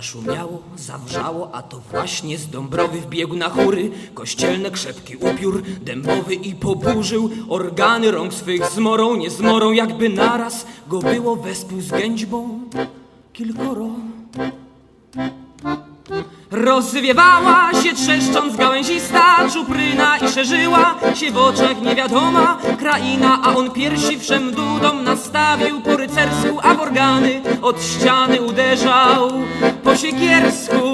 Zaszumiało, zawrzało, a to właśnie z Dąbrowy wbiegł na chóry. Kościelne krzepki upiór, dębowy i poburzył. Organy rąk swych zmorą, nie zmorą, jakby naraz go było wespół z gęćbą kilkoro. Rozwiewała się trzeszcząc gałęzista czupryna i szerzyła się w oczach niewiadoma kraina, a on piersi wszem dudą nastawił po rycersku, a w organy od ściany uderzał po siekiersku.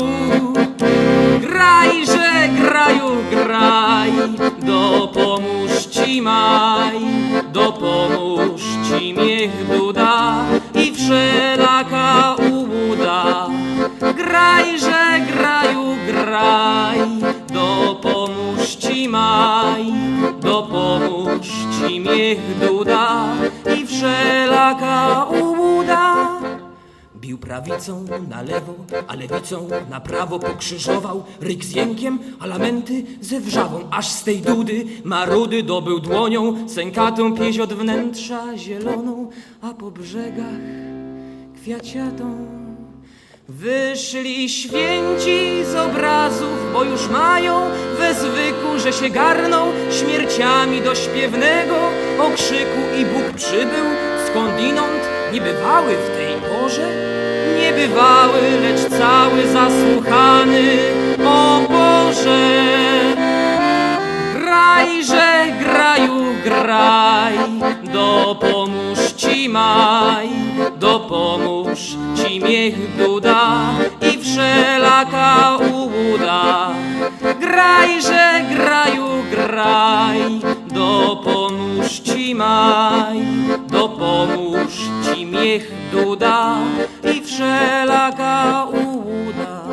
Grajże, graju, graj, dopomóż ci maj, dopomóż ci miech duda i wszelaka ułuda. Grajże, graju, graj, dopomóż ci maj, dopomóż ci miech duda i wszelaka ułuda. Bił prawicą na lewo, a lewicą na prawo pokrzyżował. Ryk z jękiem, a lamenty ze wrzawą, aż z tej dudy marudy dobył dłonią sękatą pieśń od wnętrza zieloną, a po brzegach kwiaciatą. Wyszli święci z obrazów, bo już mają we zwyku, że się garną śmierciami do śpiewnego okrzyku. I Bóg przybył skądinąd, niebywały w tej porze, niebywały, lecz cały zasłuchany. O Boże, grajże, graju, graj, dopomóż ci maj, dopomóż ci miech duda i wszelaka ułuda. Grajże, graju, graj, dopomóż ci maj, dopomóż ci miech duda i wszelaka ułuda.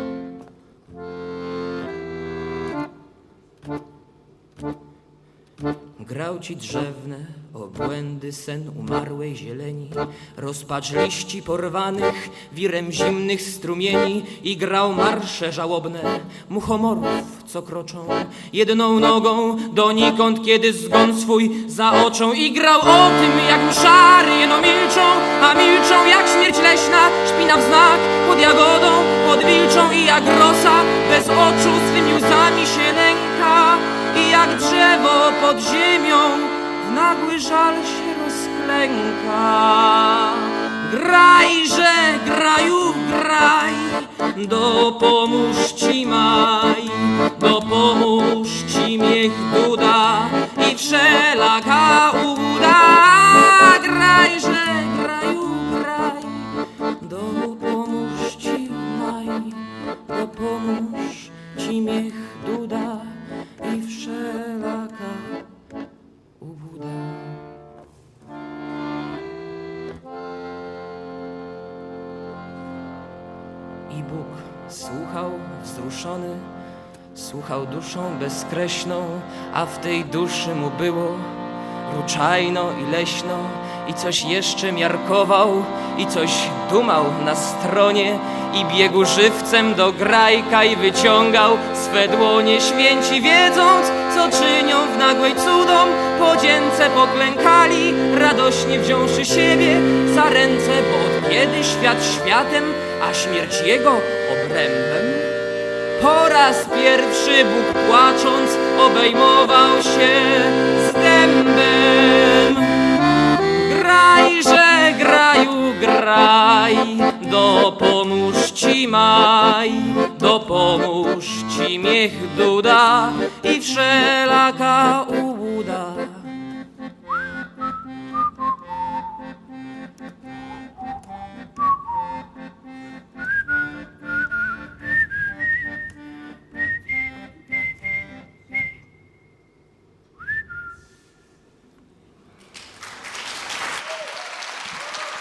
Grał ci drzewne obłędy sen umarłej zieleni, rozpacz liści porwanych wirem zimnych strumieni. I grał marsze żałobne muchomorów, co kroczą jedną nogą donikąd, kiedy zgon swój zaoczą. I grał o tym, jak mszary jeno milczą, a milczą jak śmierć leśna, śpina w znak pod jagodą, pod wilczą. I jak rosa bez oczu swymi łzami się nęka, i jak drzewo pod ziemią w nagły żal się rozklęka. Grajże, graju, graj, dopomóż ci maj, dopomóż ci miech duda i wszelaka ułuda. Grajże, graju, graj, dopomóż ci maj, dopomóż ci miech duda i wszelaka ułuda. I Bóg słuchał wzruszony, słuchał duszą bezkreśną, a w tej duszy mu było ruczajno i leśno. I coś jeszcze miarkował, i coś dumał na stronie, i biegł żywcem do grajka i wyciągał swe dłonie. Święci wiedząc, co czynią w nagłej cudom, podzięce poklękali, radośnie wziąwszy siebie za ręce. Bo od kiedy świat światem, a śmierć jego obrębem, po raz pierwszy Bóg płacząc obejmował się z dębem. Grajże, graju, graj, dopomóż ci maj, dopomóż ci miech duda i wszelaka ułuda.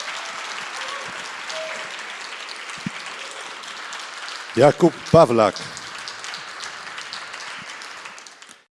Jakub Pawlak.